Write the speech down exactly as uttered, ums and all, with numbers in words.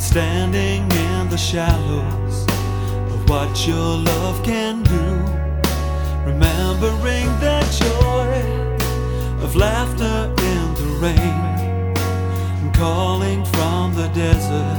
standing in the shallows of what your love can do, remembering the joy of laughter in the rain, and calling from the desert